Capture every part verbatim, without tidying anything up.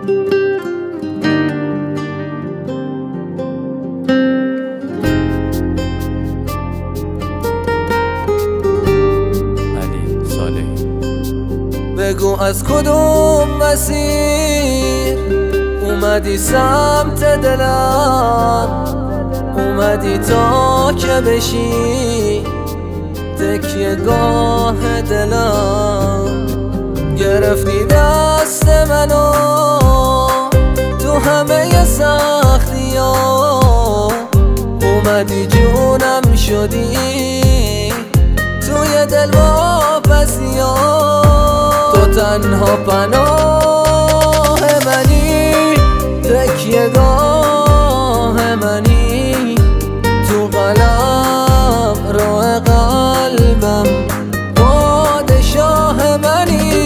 بگو از کدوم مسیر اومدی سمت دلم، اومدی تا که بشی تکیه گاه دلم. گرفتی دست منو تو همه سختی ها، اومدی جونم شدی توی دل واپسی ها. تو تنها پناه منی، تکیه گاه منی، تو قلم رو قلبم پادشاه منی.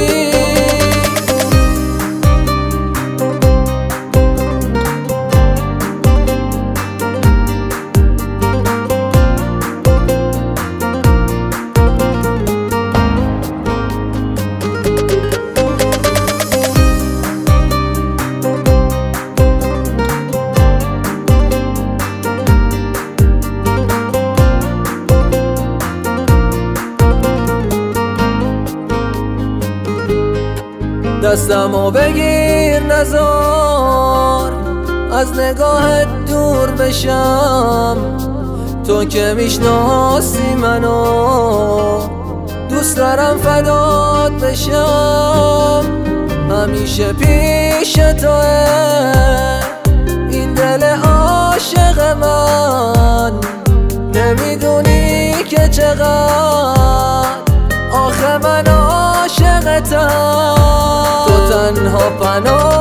دستمو بگیر نذار از نگاهت دور بشم، تو که میشناسی منو دوست دارم فدات بشم. همیشه پیش توه این دل عاشق من، نمیدونی که چقدر آخه من عاشقتم. تو تنها پناه